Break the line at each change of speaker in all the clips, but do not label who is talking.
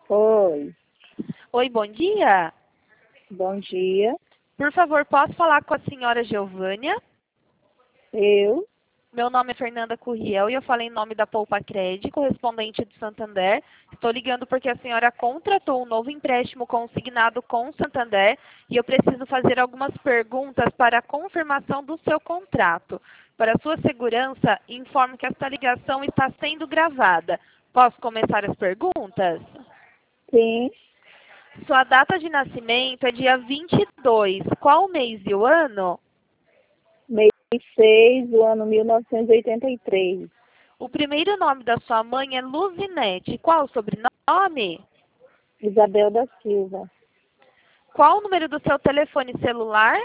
Oi,
Oi, bom dia.
bom dia.
Por favor, posso falar com a senhora Geovânia?
Eu,
Meu nome é Fernanda Curriel e eu falo em nome da Poupa Cred, correspondente do Santander. Estou ligando porque a senhora contratou um novo empréstimo consignado com o Santander e eu preciso fazer algumas perguntas para a confirmação do seu contrato. Para sua segurança, informo que esta ligação está sendo gravada. Posso começar as perguntas?
sim,
Sua data de nascimento é dia 22. Qual o mês e o ano?
mês 6 do ano 1983.
O primeiro nome da sua mãe é Luzinete. Qual o sobrenome?
Isabel da Silva.
Qual o número do seu telefone celular?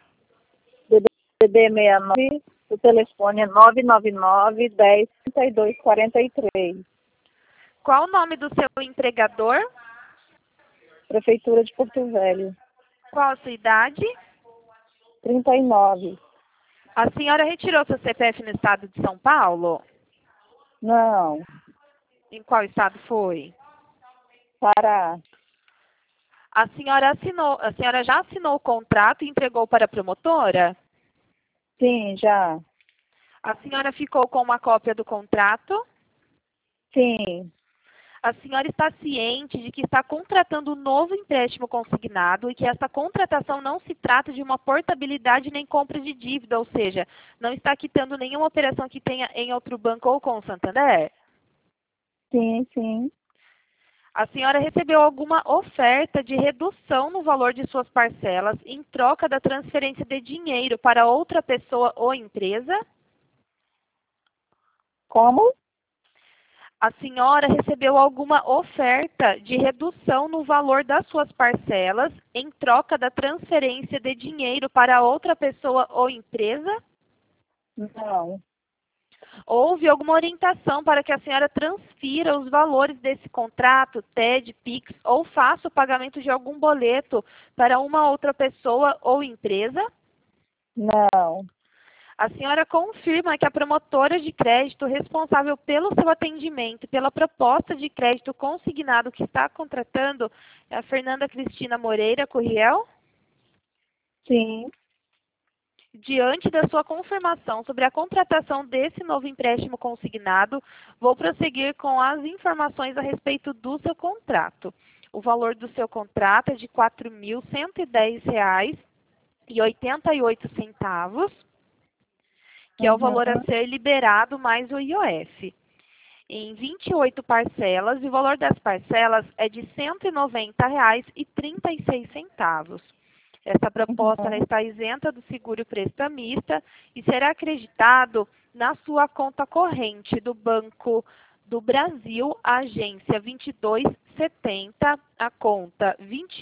DDD 69, o telefone é 999 10 32 43.
Qual o nome do seu empregador?
Prefeitura de Porto Velho.
Qual a sua idade?
39.
A senhora retirou seu CPF no estado de São Paulo?
Não,
Em qual estado foi?
Pará.
A senhora já assinou o contrato e entregou para a promotora?
Sim, já.
A senhora ficou com uma cópia do contrato?
Sim,
A senhora está ciente de que está contratando um novo empréstimo consignado e que essa contratação não se trata de uma portabilidade nem compra de dívida, ou seja, não está quitando nenhuma operação que tenha em outro banco ou com o Santander?
sim.
A senhora recebeu alguma oferta de redução no valor de suas parcelas em troca da transferência de dinheiro para outra pessoa ou empresa?
Como?
A senhora recebeu alguma oferta de redução no valor das suas parcelas em troca da transferência de dinheiro para outra pessoa ou empresa?
Não,
Houve alguma orientação para que a senhora transfira os valores desse contrato, TED, PIX, ou faça o pagamento de algum boleto para uma outra pessoa ou empresa?
não,
A senhora confirma que a promotora de crédito responsável pelo seu atendimento e pela proposta de crédito consignado que está contratando é a Fernanda Cristina Moreira Curriel?
sim.
Diante da sua confirmação sobre a contratação desse novo empréstimo consignado, vou prosseguir com as informações a respeito do seu contrato. O valor do seu contrato é de R$ 4.110,88, que é o valor a
Uhum.
ser liberado mais o IOF, em 28 parcelas, e o valor das parcelas é de R$ 190,36. Essa proposta ela
Uhum.
está isenta do seguro prestamista e será acreditado na sua conta corrente do Banco do Brasil, a agência 2270, a conta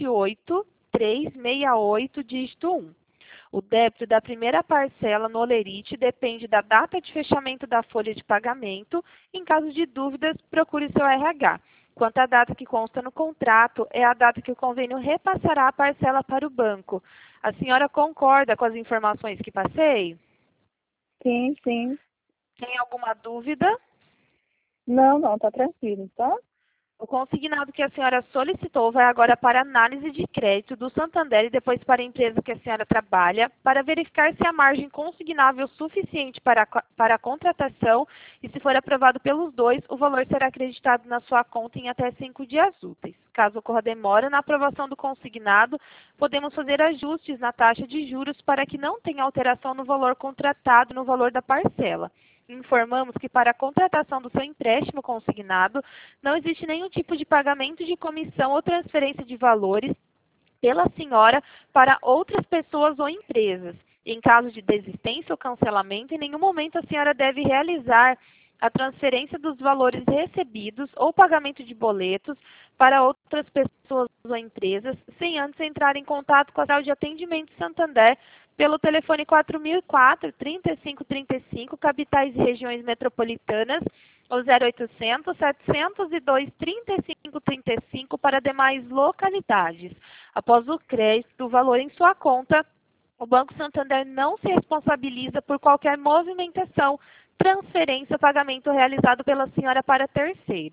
28368, dígito 1. O débito da primeira parcela no Olerite depende da data de fechamento da folha de pagamento. Em caso de dúvidas, procure seu RH. Quanto à data que consta no contrato, é a data que o convênio repassará a parcela para o banco. A senhora concorda com as informações que passei?
Sim.
Tem alguma dúvida?
Não, tá tranquilo, tá?
O consignado que a senhora solicitou vai agora para análise de crédito do Santander e depois para a empresa que a senhora trabalha, para verificar se há margem consignável suficiente para a contratação e, se for aprovado pelos dois, o valor será acreditado na sua conta em até 5 dias úteis. Caso ocorra demora na aprovação do consignado, podemos fazer ajustes na taxa de juros para que não tenha alteração no valor contratado no valor da parcela. Informamos que para a contratação do seu empréstimo consignado, não existe nenhum tipo de pagamento de comissão ou transferência de valores pela senhora para outras pessoas ou empresas. Em caso de desistência ou cancelamento, em nenhum momento a senhora deve realizar a transferência dos valores recebidos ou pagamento de boletos para outras pessoas ou empresas, sem antes entrar em contato com a central de atendimento Santander pelo telefone 4004-3535, capitais e regiões metropolitanas, ou 0800 702 3535 para demais localidades. Após o crédito do valor em sua conta, o Banco Santander não se responsabiliza por qualquer movimentação, transferência ou pagamento realizado pela senhora para terceiros.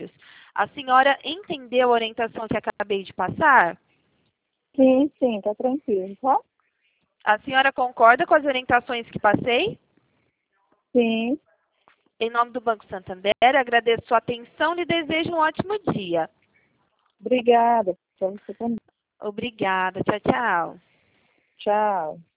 A senhora entendeu a orientação que acabei de passar?
Sim, sim, tá tranquilo, tá?
A senhora concorda com as orientações que passei?
Sim,
Em nome do Banco Santander, agradeço sua atenção e lhe desejo um ótimo dia.
obrigada. Pra você também.
Obrigada. Tchau, tchau.
Tchau.